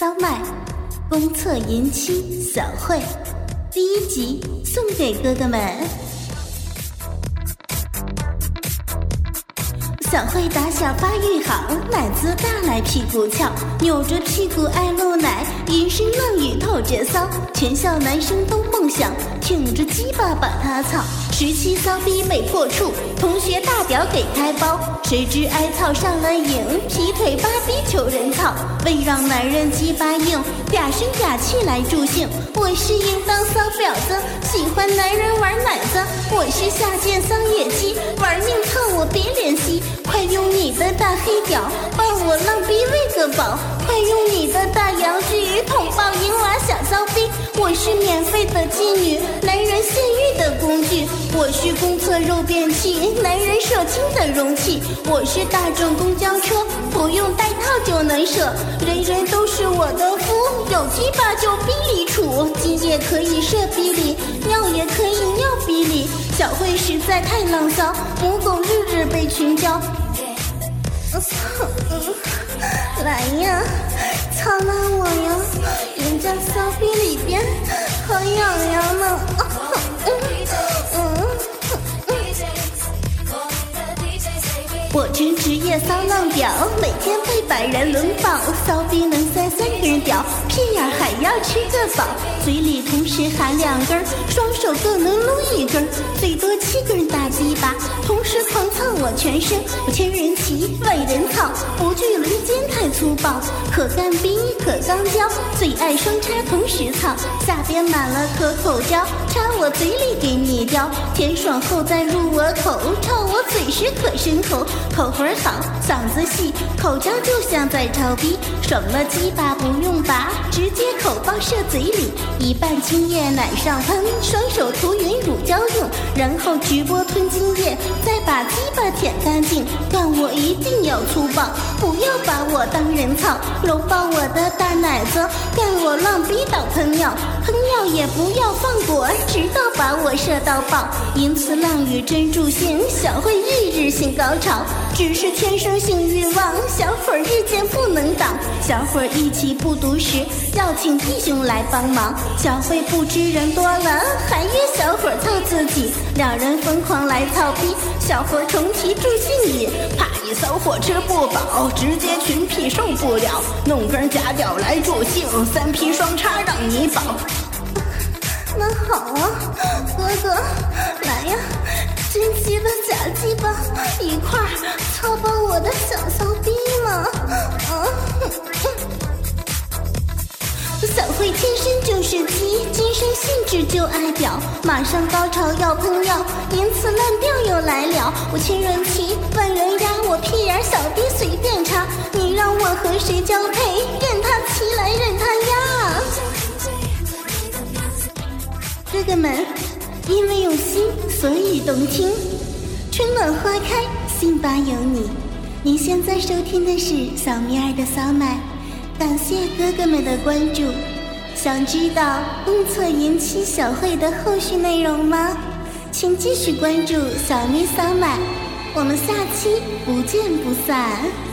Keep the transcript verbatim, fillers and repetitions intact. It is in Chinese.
骚麦公测延期小会第一集送给哥哥们。小慧打小发育好，奶子大来屁股翘，扭着屁股爱露奶，淫声浪语透着骚，全校男生都梦想挺着鸡巴把他操。十七骚逼没破处，同学大屌给开包，谁知挨操上了瘾，劈腿芭比求人操。为让男人鸡巴硬，嗲声嗲气来助兴。我是应当骚婊子，喜欢男人玩奶子。我是下贱骚野鸡，玩命操我别怜惜。快用你的大黑屌帮我浪逼喂个饱，快用你的大阳具捅爆银娃小骚逼。我是免费的妓女，男人泄欲的工具。我是公厕肉便器，男人射精的容器。我是大众公交车，不用带套就能射，人人都是我的夫，有鸡巴就逼里处，精也可以射逼里，尿也可以尿逼里。小慧实在太浪骚，母狗日日被群交。来呀，操拉我呀，人家骚逼里边好痒痒呢。我称职业骚浪屌，每天被百人轮爆，骚逼能塞三根屌，屁眼还要吃个饱，嘴里同时含两根，双手各能撸一根，最多七根大鸡巴，同时狂操我全身。我千人骑，万人操，不惧轮奸太粗暴，可干逼可刚交，最爱双插同时操，下边满了可口胶，插我嘴里给你叼，甜爽后再入我口，操我嘴时可深口。口魂好，嗓子细，口交就像在操逼，爽了鸡巴不用拔，直接口爆射嘴里，一半精液奶上喷，双手涂匀乳胶用，然后直播吞精液，再把鸡巴舔干净。干我一定要粗暴，不要把我当人操，搂抱我的大奶子，干我浪逼倒喷尿，喷尿也不要放过，直到把我射到爆。淫词浪语真助兴，小慧日日性高潮，只是天生性欲望，小伙儿日渐不能挡。小伙儿一起不读时，要请弟兄来帮忙。小慧不知人多了，还约小伙儿操自己，两人疯狂来操逼。小伙儿重提助兴语，怕一骚货吃不饱，直接群屁受不了，弄根假屌来助兴，三劈双插让你饱。那好啊，哥哥，来呀，真鸡巴假鸡巴一块儿操爆我的小骚逼嘛！嗯，小慧天生就是鸡，今生性质就爱屌，马上高潮要喷尿，淫词烂调又来了。我千人骑，万人压，我屁眼小逼随便插，你让我和谁交配？任他骑来任他压。哥哥们，因为用心，所以动听。春暖花开，心吧有你。您现在收听的是小咪儿的骚麦，感谢哥哥们的关注。想知道公测延期小会的后续内容吗？请继续关注小咪骚麦，我们下期不见不散。